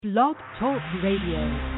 Blog Talk Radio.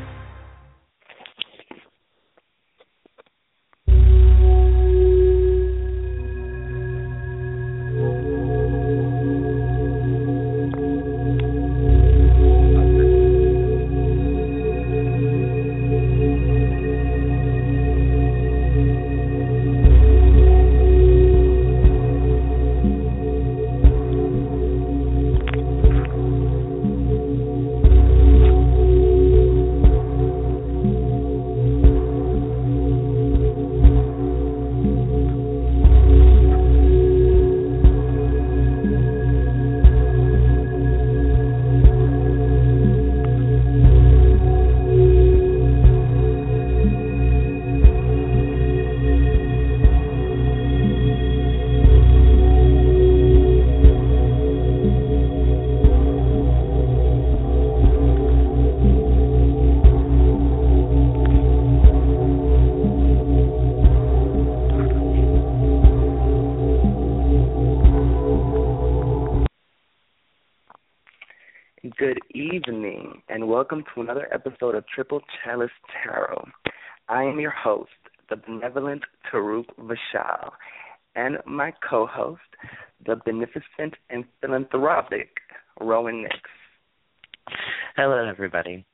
Good evening, and welcome to another episode of Triple Chalice Tarot. I am your host, the benevolent Taruk Vishal, and my co-host, the beneficent and philanthropic Rowan Nix. Hello, everybody.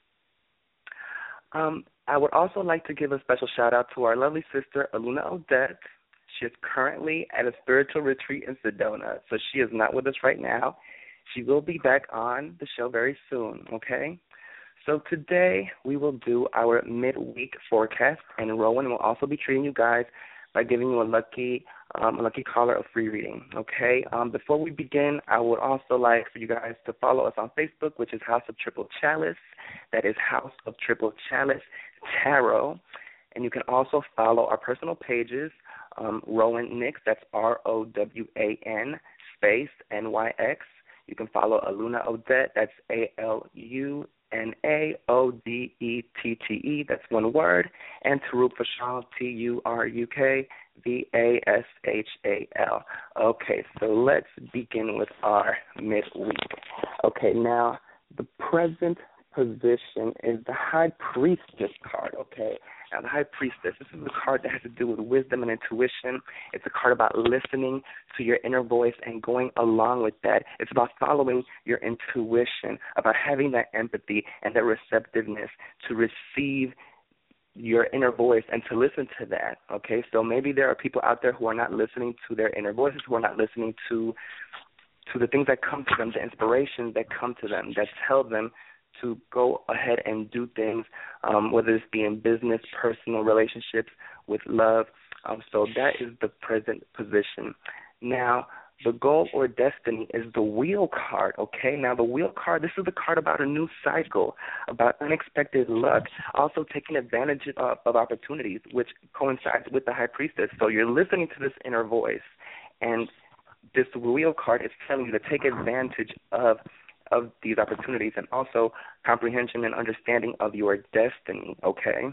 I would also like to give a special shout-out to our lovely sister, Aluna Odette. She is currently at a spiritual retreat in Sedona, so she is not with us right now. She will be back on the show very soon, okay? So today we will do our midweek forecast, and Rowan will also be treating you guys by giving you a lucky caller a free reading, okay? Before we begin, I would also like for you guys to follow us on Facebook, which is House of Triple Chalice. That is House of Triple Chalice Tarot. And you can also follow our personal pages, Rowan Nix, that's ROWAN space NYX. You can follow Aluna Odette, that's ALUNAODETTE, that's one word, and Taruk Vashal, TURUKVASHAL. Okay, so let's begin with our midweek. Okay, now the present position is the High Priestess card, okay? Now, the High Priestess, this is a card that has to do with wisdom and intuition. It's a card about listening to your inner voice and going along with that. It's about following your intuition, about having that empathy and that receptiveness to receive your inner voice and to listen to that, okay? So maybe there are people out there who are not listening to their inner voices, who are not listening to the things that come to them, the inspirations that come to them, that tell them to go ahead and do things, whether it's be in business, personal relationships, with love. So that is the present position. Now, the goal or destiny is the Wheel card, okay? Now, the Wheel card, this is the card about a new cycle, about unexpected luck, also taking advantage of opportunities, which coincides with the High Priestess. So you're listening to this inner voice, and this Wheel card is telling you to take advantage of these opportunities, and also comprehension and understanding of your destiny, okay?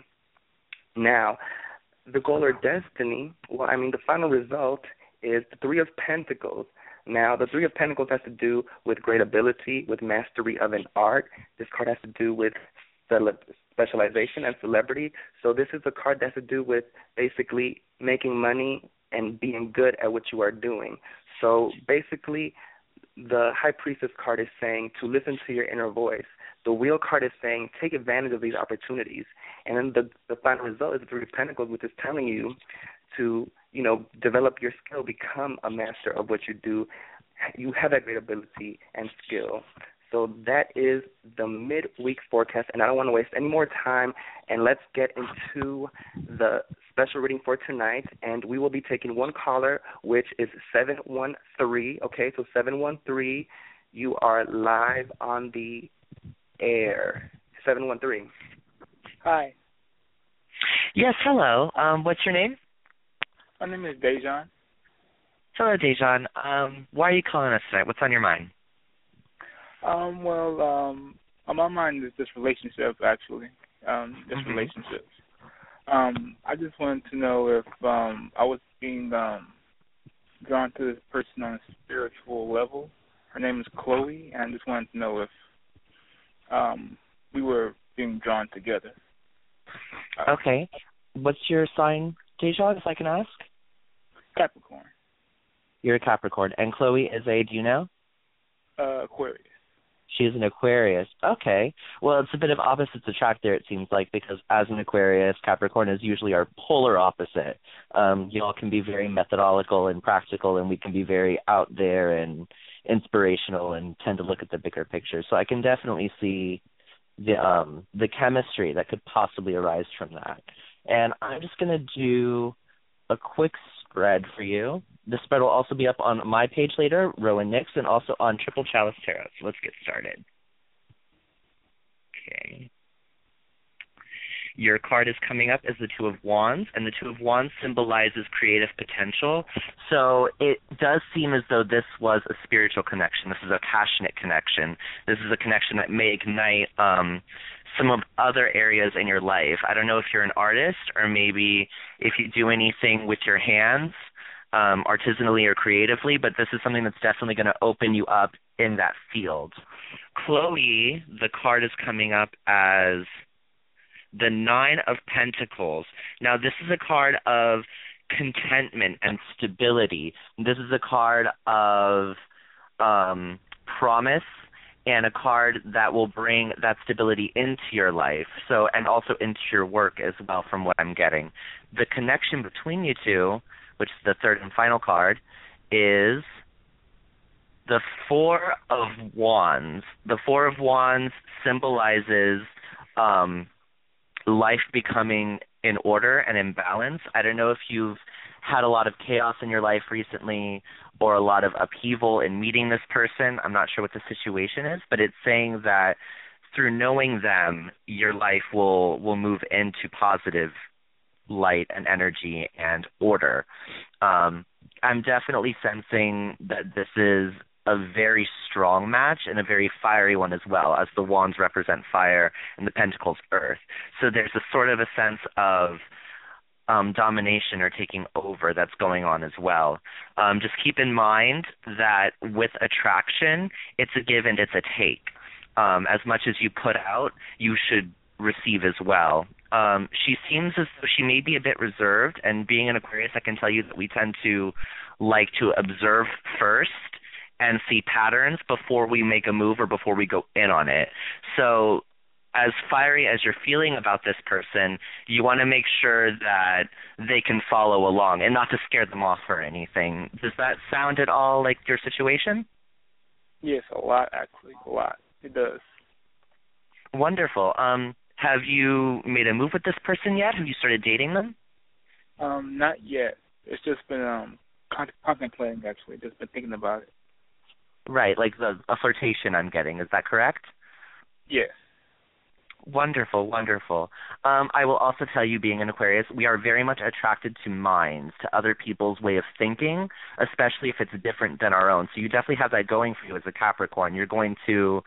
Now, the goal or destiny, the final result is the Three of Pentacles. Now, the Three of Pentacles has to do with great ability, with mastery of an art. This card has to do with specialization and celebrity. So this is a card that has to do with basically making money and being good at what you are doing. So basically, the High Priestess card is saying to listen to your inner voice. The Wheel card is saying take advantage of these opportunities. And then the final result is the Three of Pentacles, which is telling you to, develop your skill, become a master of what you do. You have that great ability and skill. So that is the midweek forecast, and I don't want to waste any more time, and let's get into the special reading for tonight, and we will be taking one caller, which is 713, okay, so 713, you are live on the air. 713. Hi. Yes, hello. What's your name? My name is Dejan. Hello, Dejan. Why are you calling us tonight? What's on your mind? On my mind is just relationships, actually. Relationships. I just wanted to know if I was being drawn to this person on a spiritual level. Her name is Chloe, and I just wanted to know if we were being drawn together. Okay. What's your sign, Dejan, if I can ask? Capricorn. You're a Capricorn. And Chloe is a, do you know? Aquarius. She's an Aquarius. Okay. Well, it's a bit of opposites attract there, it seems like, because as an Aquarius, Capricorn is usually our polar opposite. Y'all can be very methodological and practical, and we can be very out there and inspirational and tend to look at the bigger picture. So I can definitely see the chemistry that could possibly arise from that. And I'm just going to do a quick spread for you. The spread will also be up on my page later, Rowan Nix, and also on Triple Chalice Tarot. So let's get started. Okay. Your card is coming up as the Two of Wands, and the Two of Wands symbolizes creative potential. So it does seem as though this was a spiritual connection. This is a passionate connection. This is a connection that may ignite some of other areas in your life. I don't know if you're an artist or maybe if you do anything with your hands, artisanally or creatively, but this is something that's definitely going to open you up in that field. Chloe, the card is coming up as the Nine of Pentacles. Now, this is a card of contentment and stability. This is a card of promise and a card that will bring that stability into your life, so, and also into your work as well, from what I'm getting. The connection between you two, which is the third and final card, is the Four of Wands. The Four of Wands symbolizes life becoming in order and in balance. I don't know if you've had a lot of chaos in your life recently or a lot of upheaval in meeting this person. I'm not sure what the situation is, but it's saying that through knowing them, your life will move into positive light and energy and order. I'm definitely sensing that this is a very strong match and a very fiery one as well, as the wands represent fire and the pentacles earth. So there's a sort of a sense of domination or taking over that's going on as well. Just keep in mind that with attraction, it's a give and it's a take. As much as you put out, you should receive as well. She seems as though she may be a bit reserved, and being an Aquarius, I can tell you that we tend to like to observe first and see patterns before we make a move or before we go in on it. So as fiery as you're feeling about this person, you want to make sure that they can follow along and not to scare them off or anything. Does that sound at all like your situation? Yes, a lot, actually, a lot. It does. Wonderful. Have you made a move with this person yet? Have you started dating them? Not yet. It's just been contemplating, actually. Just been thinking about it. Right, like a flirtation I'm getting. Is that correct? Yes. Wonderful, wonderful. I will also tell you, being an Aquarius, we are very much attracted to minds, to other people's way of thinking, especially if it's different than our own. So you definitely have that going for you as a Capricorn. You're going to,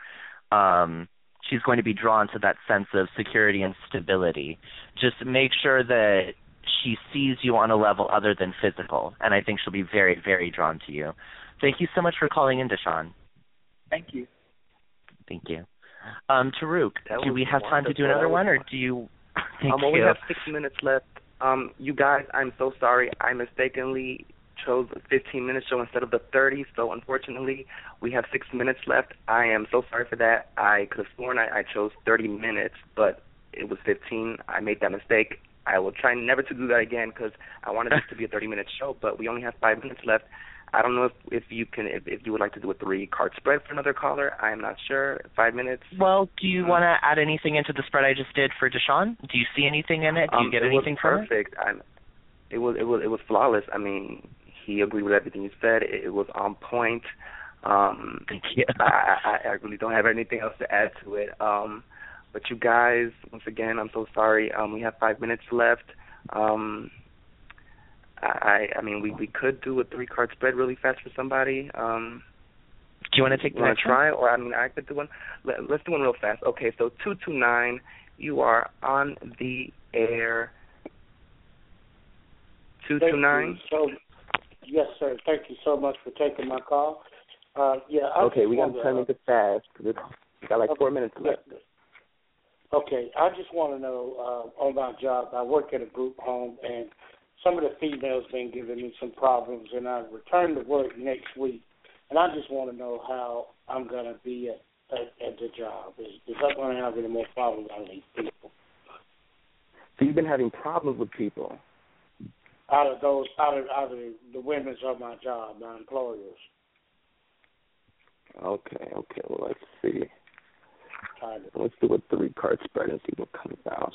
she's going to be drawn to that sense of security and stability. Just make sure that she sees you on a level other than physical, and I think she'll be very, very drawn to you. Thank you so much for calling in, Deshaun. Thank you. Thank you. Taruk, do we have time to do another one, or do you? Well, we have 6 minutes left. You guys, I'm so sorry. I mistakenly chose a 15-minute show instead of the 30, so unfortunately, we have 6 minutes left. I am so sorry for that. I could have sworn I chose 30 minutes, but it was 15. I made that mistake. I will try never to do that again because I wanted this to be a 30-minute show, but we only have 5 minutes left. I don't know if you would like to do a 3-card spread for another caller. I am not sure. 5 minutes. Well, do you want to add anything into the spread I just did for Deshaun? Do you see anything in it? Do you get anything from it? Perfect. It was flawless. I mean, he agreed with everything you said. It was on point. Thank you. I really don't have anything else to add to it. But you guys, once again, I'm so sorry. We have 5 minutes left. I mean, we could do a 3-card spread really fast for somebody. Do you want to take the next try? Or, I mean, I could do one. Let's do one real fast. Okay, so 229, you are on the air. 229? Yes, sir. Thank you so much for taking my call. Okay, we got to try to make it fast. You got like 4 minutes left. Okay, I just want to know on my job. I work at a group home, and some of the females been giving me some problems, and I return to work next week, and I just want to know how I'm going to be at the job. Is I going to have any more problems out of these people? So you've been having problems with people? Out of the women's of my job, my employers. Okay. Well, let's see. Let's do a 3-card spread and see what comes out.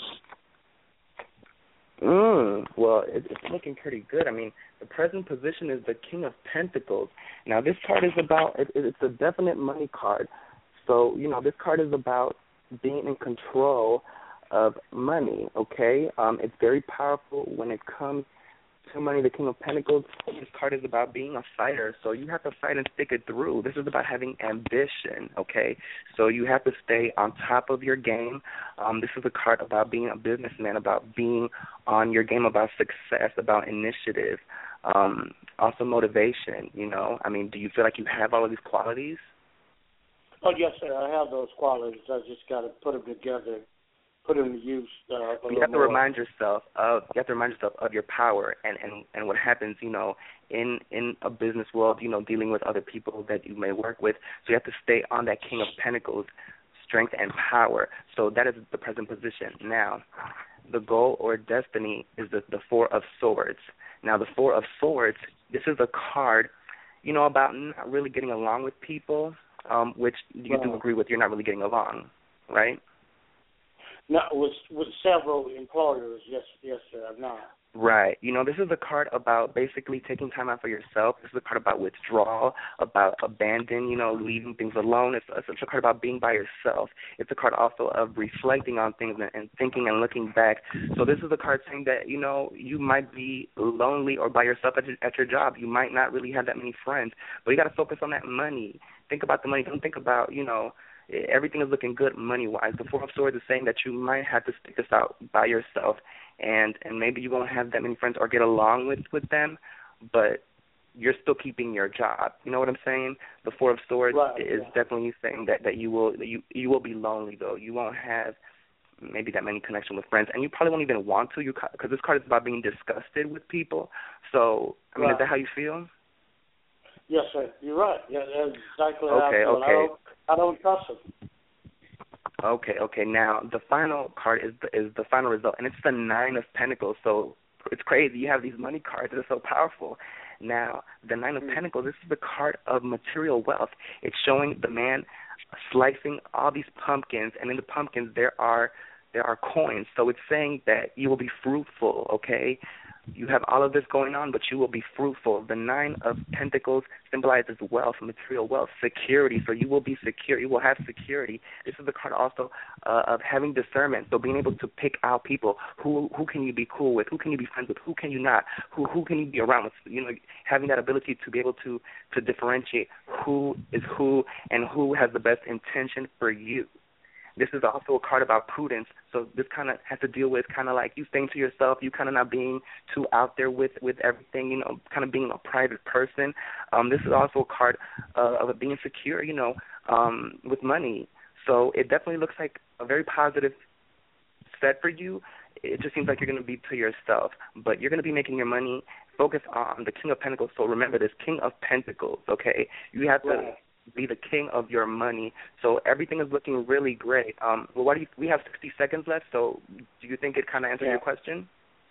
Well, it's looking pretty good. I mean, the present position is the King of Pentacles. Now, this card is about, it's a definite money card. So, this card is about being in control of money, okay? It's very powerful when it comes to money. The King of Pentacles, this card is about being a fighter, so you have to fight and stick it through. This is about having ambition, okay? So you have to stay on top of your game. This is a card about being a businessman, about being on your game, about success, about initiative, also motivation, I mean, do you feel like you have all of these qualities? Oh, yes, sir. I have those qualities. I just got to put them together, put them to use. You have to remind yourself of your power and what happens, in a business world, dealing with other people that you may work with. So you have to stay on that King of Pentacles, strength and power. So that is the present position. Now, the goal or destiny is the 4 of Swords. Now, the 4 of Swords, this is a card, about not really getting along with people, which you do agree with. You're not really getting along, right? No, with several employers, yes, sir, I'm not. Right. This is a card about basically taking time out for yourself. This is a card about withdrawal, about abandon, leaving things alone. It's a card about being by yourself. It's a card also of reflecting on things and thinking and looking back. So this is a card saying that, you might be lonely or by yourself at your job. You might not really have that many friends, but you got to focus on that money. Think about the money. Don't think about, everything is looking good money-wise. The 4 of Swords is saying that you might have to stick this out by yourself, and maybe you won't have that many friends or get along with them, but you're still keeping your job. You know what I'm saying? The 4 of Swords is definitely saying that you will be lonely, though. You won't have maybe that many connection with friends, and you probably won't even want to, because this card is about being disgusted with people. So, I mean, is that how you feel? Yes, sir. You're right. Yeah, that's exactly how I feel. Okay. I don't trust them. Okay. Now, the final card is the final result, and it's the 9 of Pentacles. So it's crazy. You have these money cards that are so powerful. Now, the 9 of Pentacles, this is the card of material wealth. It's showing the man slicing all these pumpkins, and in the pumpkins there are coins. So it's saying that you will be fruitful, okay? You have all of this going on, but you will be fruitful. The 9 of Pentacles symbolizes wealth, material wealth, security. So you will be secure. You will have security. This is the card also of having discernment. So being able to pick out people. Who can you be cool with? Who can you be friends with? Who can you not? Who can you be around with? Having that ability to be able to differentiate who is who and who has the best intention for you. This is also a card about prudence, so this kind of has to deal with kind of like you staying to yourself, you kind of not being too out there with everything, kind of being a private person. This is also a card of being secure, with money. So it definitely looks like a very positive set for you. It just seems like you're going to be to yourself, but you're going to be making your money. Focus on the King of Pentacles. So remember this, King of Pentacles, okay? You have to be the king of your money. So everything is looking really great. We have 60 seconds left, so do you think it kind of answers your question?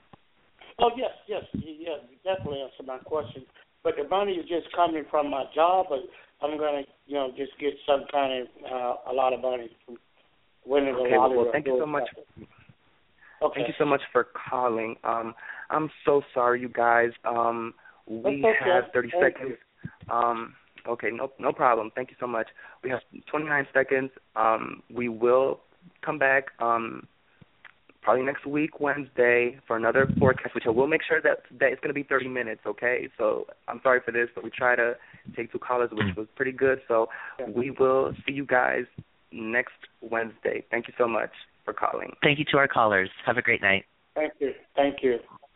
Oh, yes, you definitely answered my question. But the money is just coming from my job, but I'm going to, just get some kind of, a lot of money from winning the lottery. Well, thank you so much. Okay. Thank you so much for calling. I'm so sorry, you guys. We have 30 seconds. Okay, no problem. Thank you so much. We have 29 seconds. We will come back probably next week, Wednesday, for another forecast, which I will make sure that it's going to be 30 minutes, okay? So I'm sorry for this, but we try to take 2 callers, which was pretty good. So we will see you guys next Wednesday. Thank you so much for calling. Thank you to our callers. Have a great night. Thank you.